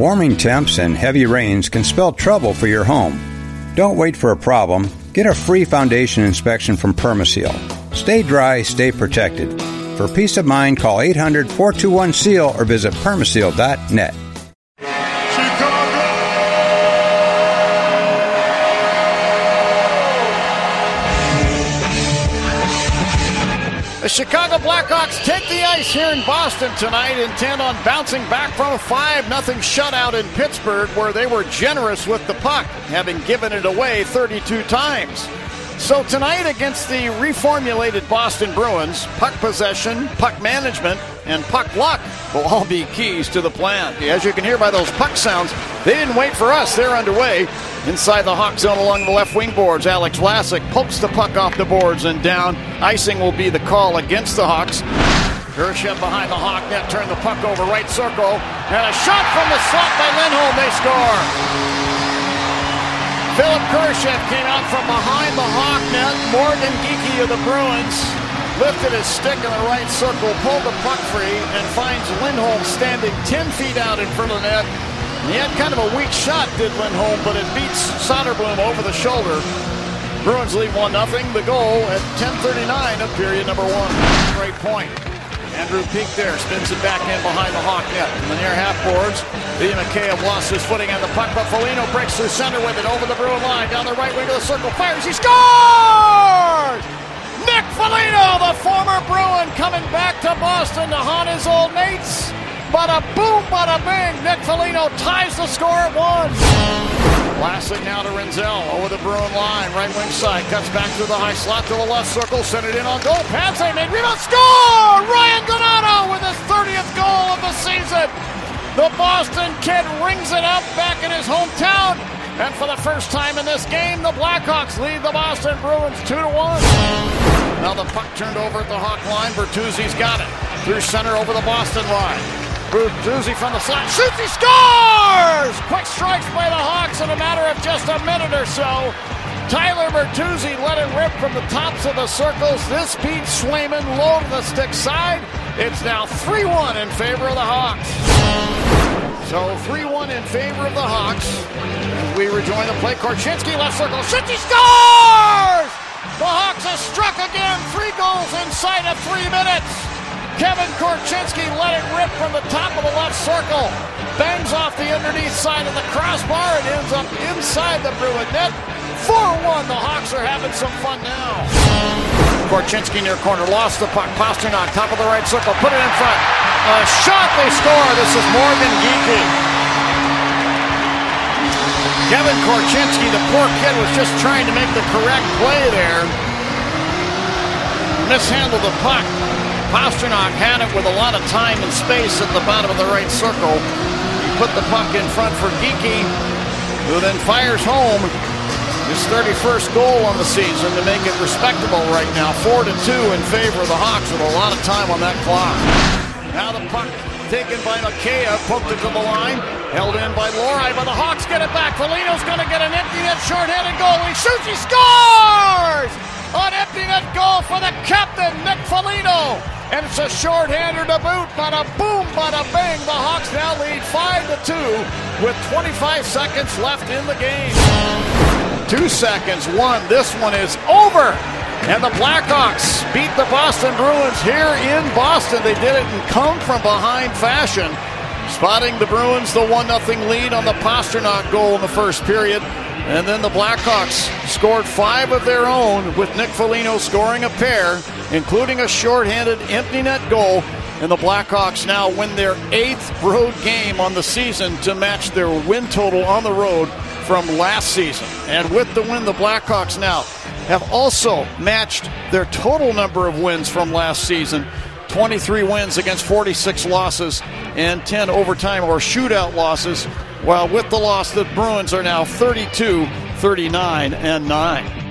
Warming temps and heavy rains can spell trouble for your home. Don't wait for a problem. Get a free foundation inspection from Permaseal. Stay dry, stay protected. For peace of mind, call 800-421-SEAL or visit permaseal.net. The Chicago Blackhawks take the ice here in Boston tonight, intent on bouncing back from a 5-0 shutout in Pittsburgh, where they were generous with the puck, having given it away 32 times. So tonight against the reformulated Boston Bruins, puck possession, puck management, and puck luck will all be keys to the plan. As you can hear by those puck sounds, they didn't wait for us. They're underway. Inside the Hawk zone along the left wing boards, Alex Vlasic pokes the puck off the boards and down. Icing will be the call against the Hawks. Gershev behind the Hawk net, turn the puck over right circle, and a shot from the slot by Lindholm. They score. Philip Gershev came out from behind the Hawk net. Morgan Geekie of the Bruins lifted his stick in the right circle, pulled the puck free, and finds Lindholm standing 10 feet out in front of the net. He had kind of a weak shot, did Lindholm, but it beats Soderblom over the shoulder. Bruins lead 1-0. The goal at 10:39 of period number 1. Great point. Andrew Peeke there, spins it back in behind the Hawk net. In the near half boards, Liam Mikheyev lost his footing on the puck, but Foligno breaks through center with it over the Bruin line, down the right wing of the circle, fires, he scores! Nick Foligno, the former Bruin, coming back to Boston to haunt his old mates. Bada boom, bada bing. Nick Foligno ties the score at 1. Vlasic now to Renzel over the Bruin line, right wing side, cuts back through the high slot to the left circle, sent it in on goal. Pansy made rebound, score! Ryan Donato with his 30th goal of the season. The Boston kid rings it up back in his hometown, and for the first time in this game, the Blackhawks lead the Boston Bruins 2-1. Now the puck turned over at the Hawk line. Bertuzzi's got it through center over the Boston line. Bertuzzi from the slot, shoots, he scores! Quick strikes by the Hawks in a matter of just a minute or so. Tyler Bertuzzi let it rip from the tops of the circles. This beats Swayman low to the stick side. It's now 3-1 in favor of the Hawks. So 3-1 in favor of the Hawks. As we rejoin the play, Korchinski left circle, shoots, he scores! The Hawks have struck again, 3 goals inside of 3 minutes. Kevin Korchinski let it rip from the top of the left circle. Bangs off the underneath side of the crossbar and ends up inside the Bruin net. 4-1. The Hawks are having some fun now. Korchinski near corner, lost the puck. Pastrnak, top of the right circle, put it in front. A shot, they score. This is Morgan Geekie. Kevin Korchinski, the poor kid, was just trying to make the correct play there. Mishandled the puck. Pastrnak had it with a lot of time and space at the bottom of the right circle. He put the puck in front for Geekie, who then fires home his 31st goal on the season to make it respectable right now. 4-2 in favor of the Hawks with a lot of time on that clock. Now the puck taken by Mikheyev, poked it to the line, held in by Lohrei, but the Hawks get it back. Foligno's going to get an empty net shorthanded goal. He shoots, he scores! An empty net goal for the captain, Nick Foligno. And it's a shorthander to boot. Bada boom, bada bang. The Hawks now lead 5-2 with 25 seconds left in the game. 2 seconds, 1. This one is over. And the Blackhawks beat the Boston Bruins here in Boston. They did it in come-from-behind fashion, spotting the Bruins the 1-0 lead on the Pastrnak goal in the first period. And then the Blackhawks scored 5 of their own, with Nick Foligno scoring a pair, including a shorthanded empty net goal. And the Blackhawks now win their 8th road game on the season to match their win total on the road from last season. And with the win, the Blackhawks now have also matched their total number of wins from last season. 23 wins against 46 losses and 10 overtime or shootout losses. While with the loss, the Bruins are now 32, 39, and 9.